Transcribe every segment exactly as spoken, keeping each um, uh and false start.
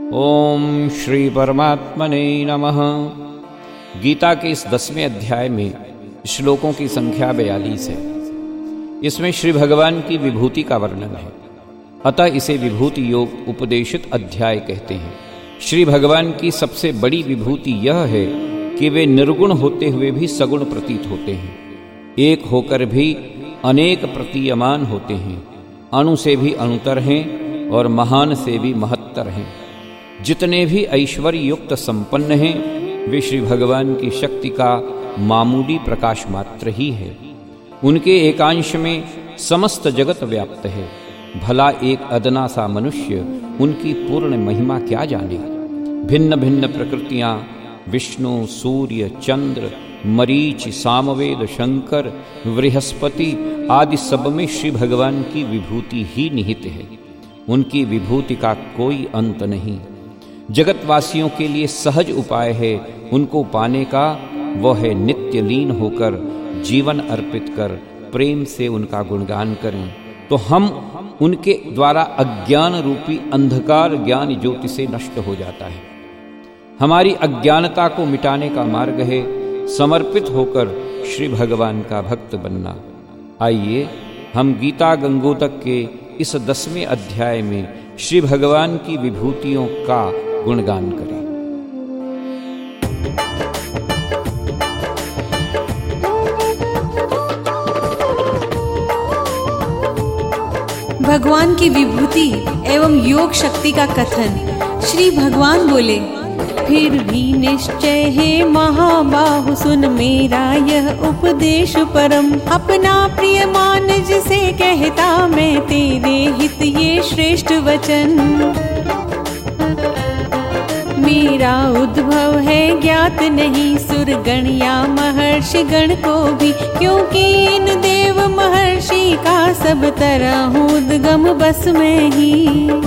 ओम श्री परमात्मने नमः। गीता के इस दसवें अध्याय में श्लोकों की संख्या बयालीस है। इसमें श्री भगवान की विभूति का वर्णन है, अतः इसे विभूति योग उपदेशित अध्याय कहते हैं। श्री भगवान की सबसे बड़ी विभूति यह है कि वे निर्गुण होते हुए भी सगुण प्रतीत होते हैं, एक होकर भी अनेक प्रतीयमान होते हैं, अणु से भी अणुतर हैं और महान से भी महत्तर हैं। जितने भी ऐश्वर्य युक्त संपन्न हैं वे श्री भगवान की शक्ति का मामूली प्रकाश मात्र ही है। उनके एकांश में समस्त जगत व्याप्त है। भला एक अदना सा मनुष्य उनकी पूर्ण महिमा क्या जाने। भिन्न भिन्न प्रकृतियां विष्णु, सूर्य, चंद्र, मरीच, सामवेद, शंकर, बृहस्पति आदि सब में श्री भगवान की विभूति ही निहित है। उनकी विभूति का कोई अंत नहीं। जगतवासियों के लिए सहज उपाय है उनको पाने का, वह है नित्य लीन होकर जीवन अर्पित कर प्रेम से उनका गुणगान करें, तो हम उनके द्वारा अज्ञान रूपी अंधकार ज्ञान ज्योति से नष्ट हो जाता है। हमारी अज्ञानता को मिटाने का मार्ग है समर्पित होकर श्री भगवान का भक्त बनना। आइए हम गीता गंगोदक के इस दसवें अध्याय में श्री भगवान की विभूतियों का गुणगान करें। भगवान की विभूति एवं योग शक्ति का कथन। श्री भगवान बोले, फिर भी निश्चय है महाबाहु सुन मेरा यह उपदेश परम। अपना प्रिय मान जिसे कहता मैं तेरे हित ये श्रेष्ठ वचन। मेरा उद्भव है ज्ञात नहीं सुर गण या महर्षि गण को भी, क्योंकि इन देव महर्षि का सब तरह हूँ उद्गम बस में ही।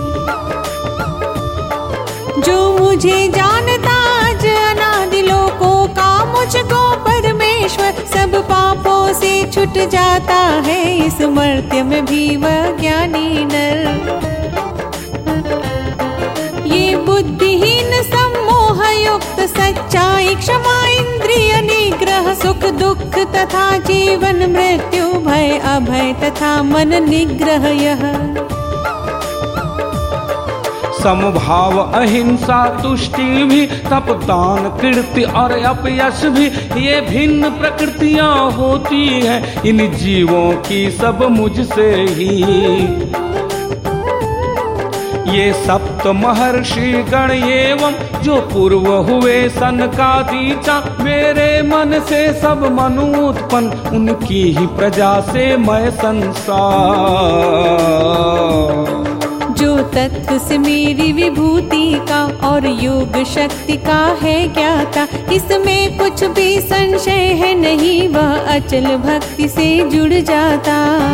जो मुझे जानता अज अनादि लोकों का मुझको परमेश्वर, सब पापों से छूट जाता है इस मर्त्य में भी वह ज्ञानी नर। ये बुद्धिहीन सम्मोह युक्त सच्चाई क्षमा इंद्रिय निग्रह सुख दुख तथा जीवन मृत्यु भय अभय तथा मन निग्रह यह। समभाव अहिंसा तुष्टि भी तप दान कीर्ति और अपयश भी, ये भिन्न प्रकृतियां होती हैं इन जीवों की सब मुझसे ही। ये सप्त महर्षि गण एवं जो पूर्व हुए सनकादि चा, मेरे मन से सब मनु उत्पन्न उनकी ही प्रजा से मैं संसार। जो तत्व से मेरी विभूति का और योग शक्ति का है ज्ञाता, इसमें कुछ भी संशय है नहीं, वह अचल भक्ति से जुड़ जाता।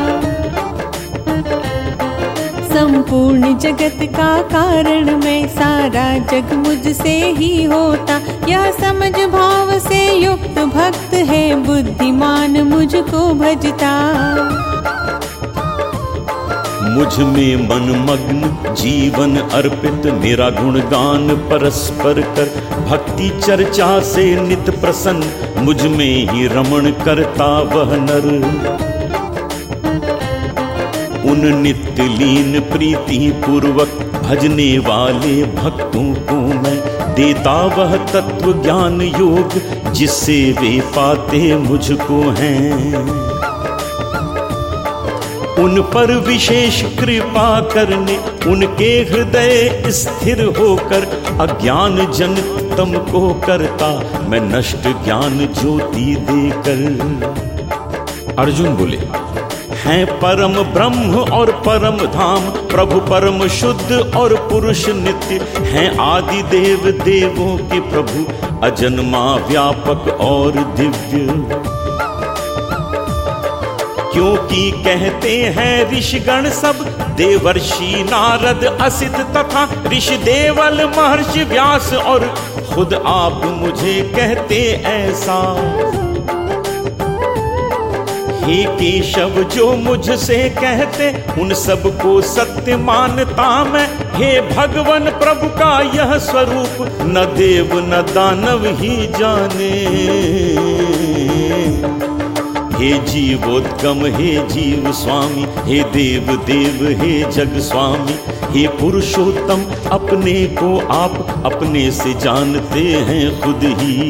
संपूर्ण जगत का कारण मैं, सारा जग मुझसे ही होता। यह समझ भाव से युक्त भक्त है बुद्धिमान मुझको भजता। मुझ में मन मग्न जीवन अर्पित, मेरा गुणगान परस्पर कर। भक्ति चर्चा से नित प्रसन्न, मुझ में ही रमण करता वह नर। उन नित्य लीन प्रीति पूर्वक भजने वाले भक्तों को मैं देता वह तत्व ज्ञान योग, जिससे वे पाते मुझको हैं। उन पर विशेष कृपा करने, उनके हृदय स्थिर होकर अज्ञान जनित तम को करता मैं नष्ट ज्ञान ज्योति देकर। अर्जुन बोले, हैं परम ब्रह्म और परम धाम, प्रभु परम शुद्ध और पुरुष नित्य हैं। आदि देव देवों के प्रभु, अजन्मा व्यापक और दिव्य। क्योंकि कहते हैं ऋषिगण सब, देवर्षि नारद असित तथा ऋषि देवल महर्षि व्यास, और खुद आप मुझे कहते ऐसा। हे केशव जो मुझसे कहते उन सबको सत्य मानता मैं। हे भगवन प्रभु का यह स्वरूप न देव न दानव ही जाने। हे जीवोद्गम हे जीव स्वामी, हे देव देव हे जग स्वामी, हे पुरुषोत्तम अपने को आप अपने से जानते हैं खुद ही।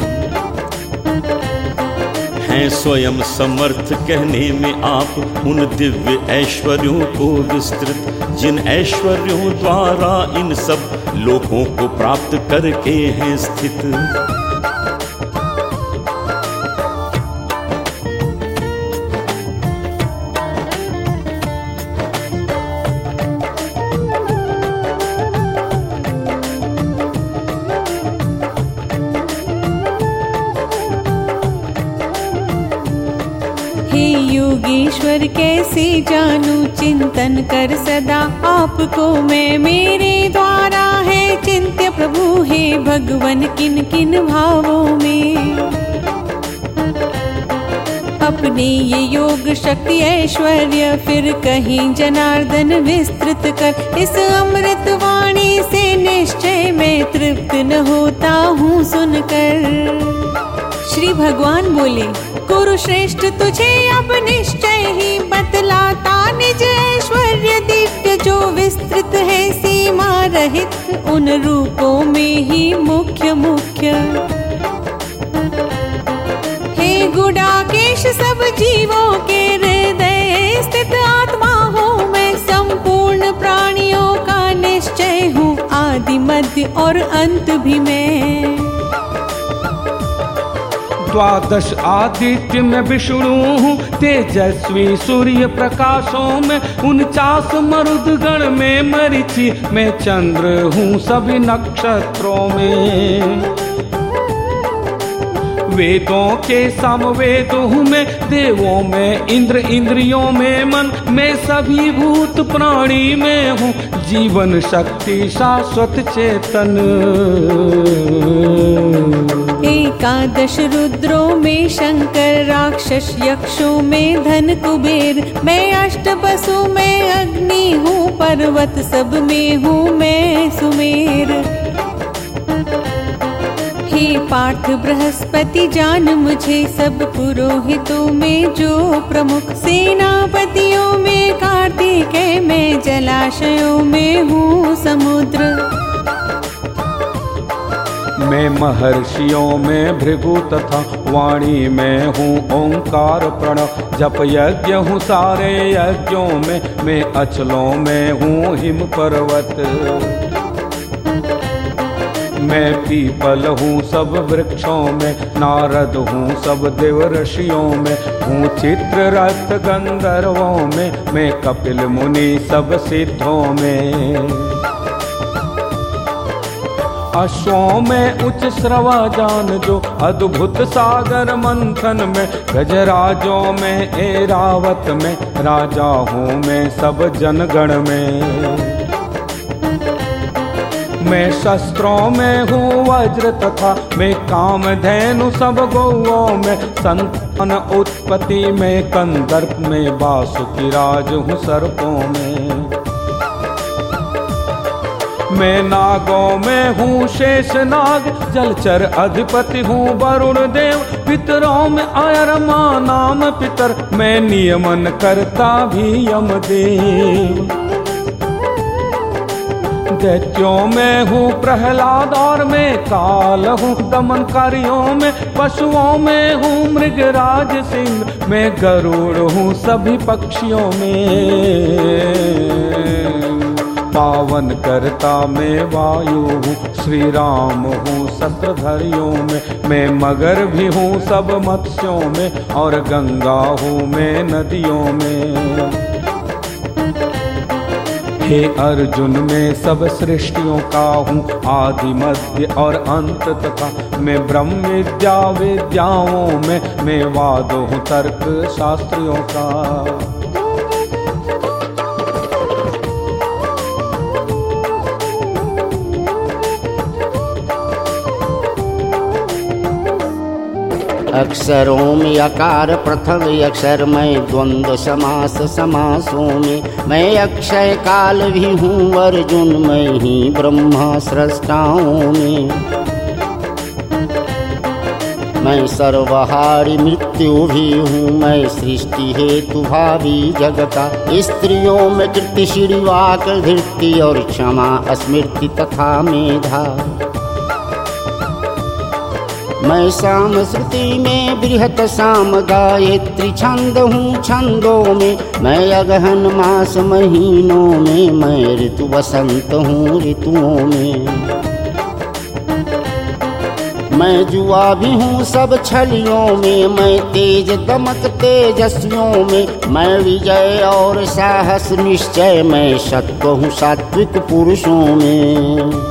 हैं स्वयं समर्थ कहने में आप उन दिव्य ऐश्वर्यों को विस्तृत, जिन ऐश्वर्यों द्वारा इन सब लोकों को प्राप्त करके हैं स्थित। योगेश्वर कैसे जानूं चिंतन कर सदा आपको मैं। मेरे द्वारा है चिंत्य प्रभु हे भगवन किन किन भावों में। अपने ये योग शक्ति ऐश्वर्य फिर कहीं जनार्दन विस्तृत कर। इस अमृत वाणी से निश्चय मैं तृप्त न होता हूँ सुनकर। श्री भगवान बोले कुरुश्रेष्ठ तुझे अब निश्चय ही बतलाता निज ऐश्वर्य दिव्य जो विस्तृत है सीमा रहित उन रूपों में ही मुख्य मुख्य। हे गुडाकेश सब जीवों के हृदय स्थित आत्मा हूँ मैं। संपूर्ण प्राणियों का निश्चय हूँ आदि मध्य और अंत भी मैं। द्वादश आदित्य में विष्णु हूँ, तेजस्वी सूर्य प्रकाशों में उनचास मरुदगण में मरीचि, मैं चंद्र हूँ सभी नक्षत्रों में। वेदों के समवेद हूँ मैं, देवों में इंद्र इंद्रियों में मन, मैं सभी भूत प्राणी में हूँ जीवन शक्ति शाश्वत चेतन। एकादश रुद्रों में शंकर, राक्षस यक्षों में धन कुबेर, मैं अष्ट वसु में अग्नि हूँ, पर्वत सब में हूँ मैं सुमेर। हे पार्थ बृहस्पति जान मुझे, सब पुरोहितों में जो प्रमुख, सेनापतियों में कार्तिकेय, मैं जलाशयों में हूँ समुद्र। मैं महर्षियों में भृगु तथा वाणी में हूँ ओंकार प्रणव, जप यज्ञ हूँ सारे यज्ञों में, मैं अचलों में हूँ हिम पर्वत। मैं पीपल हूँ सब वृक्षों में, नारद हूँ सब देव ऋषियों में, हूँ चित्ररथ गंधर्वों में, मैं कपिल मुनि सब सिद्धों में। अश्वों में उच्च श्रवा जान जो, अद्भुत सागर मंथन में, गजराजों में ऐरावत में, राजा हूँ मैं सब जनगण में। मैं शस्त्रों में हूँ वज्र तथा, मैं कामधेनु सब गौओं में, संतान उत्पत्ति में कंदर्प में, वासुकी राज हूँ सर्पों में। मैं नागों में हूँ शेष नाग, जलचर अधिपति हूँ वरुण देव, पितरों में आयरमा नाम पितर, मैं नियमन करता भी यमदेव। दैत्यों में हूँ प्रहलाद और मैं काल हूँ दमनकारियों में, पशुओं में हूँ मृगराज सिंह, मैं गरुड़ हूँ सभी पक्षियों में। पावन करता मैं वायु हूँ, श्री राम हूँ शस्त्रधारियों में, मैं मगर भी हूँ सब मत्स्यों में, और गंगा हूँ मैं नदियों में। हे अर्जुन मैं सब सृष्टियों का हूँ आदि मध्य और अंत तथा, मैं ब्रह्म विद्या विद्याओं में, मैं वाद हूँ तर्क शास्त्रियों का। अक्षरों में अकार प्रथम अक्षर, मैं द्वंद्व समास समासों में। मैं अक्षय काल भी हूँ अर्जुन, मैं ही ब्रह्मा सृष्टाओं में। मैं सर्वहारी मृत्यु भी हूँ, मैं सृष्टि हेतु भावी जग का। स्त्रियों में कृति श्रीवाक धृति और क्षमा स्मृति तथा मेधा। मैं साम श्रुति में बृहत साम गायत्री छंद हूँ छंदों में। मैं अगहन मास महीनों में, मैं ऋतु वसंत हूँ ऋतुओं में। मैं जुआ भी हूँ सब छलियों में, मैं तेज दमक तेजस्वियों में। मैं विजय और साहस निश्चय, मैं सत्व हूँ सात्विक पुरुषों में।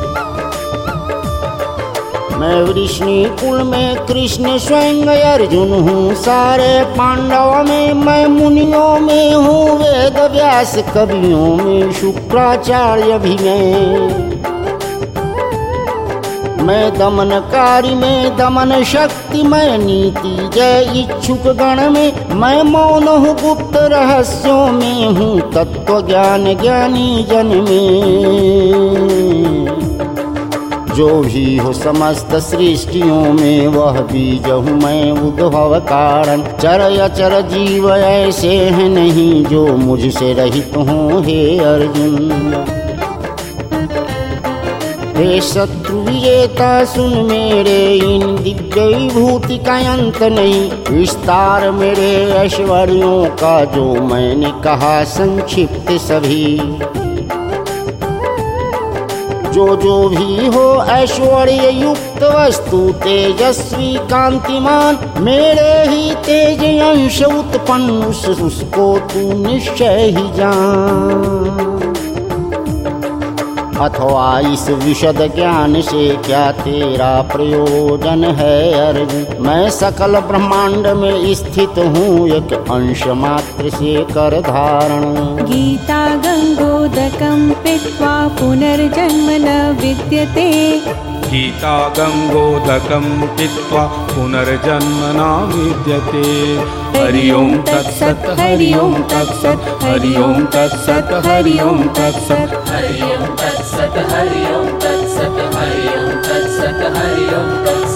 मैं वृष्णि कुल में कृष्ण स्वयं अर्जुन हूँ सारे पांडवों में। मैं मुनियों में हूँ वेद व्यास कवियों में शुक्राचार्य भी मैं। मैं दमनकारी में दमन शक्ति, मैं नीति जय इच्छुक गण में। मैं मौन हूँ गुप्त रहस्यों में, हूँ तत्व ज्ञान ज्ञानी जन में। जो भी हो समस्त सृष्टियों में, वह बीज हूँ मैं उद्भव कारण। चर अचर जीव ऐसे हैं नहीं, जो मुझसे रहित हों हे अर्जुन। हे शत्रु विजेता सुन मेरे, इन दिव्य विभूति का अंत नहीं। विस्तार मेरे ऐश्वर्यों का जो मैंने कहा संक्षिप्त सभी। जो जो भी हो ऐश्वर्य युक्त वस्तु, तेजस्वी कांतिमान, मेरे ही तेज अंश उत्पन्न, उस उसको तू निश्चय ही जान। अथवा इस विशद ज्ञान से क्या तेरा प्रयोजन है अर्जुन। मैं सकल ब्रह्मांड में स्थित हूँ, एक अंश मात्र से कर धारण। गीता गंगोदकं पीत्वा पुनर्जन्म न विद्यते। गीता गंगोदकं पीत्वा पुनर्जन्म न विद्यते। हरि ओम तत्सत् हरि ओम तत्सत् हरि ओम तत्सत् हरि ओम तत्सत् हरि ओम तत्सत् हरि ओम तत्सत् हरि ओम तत्सत् हरि ओम तत्सत्।